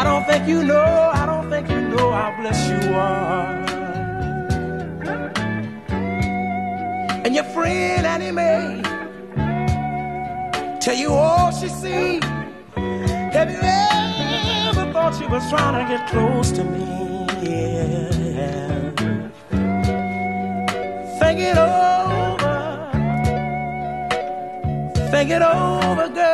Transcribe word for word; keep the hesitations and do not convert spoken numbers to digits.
I don't think you know, I don't think you know how blessed you are. And your friend Annie Mae tell you all she sees. Have you ever thought she was trying to get close to me? Yeah. Think it over. Think it over, girl.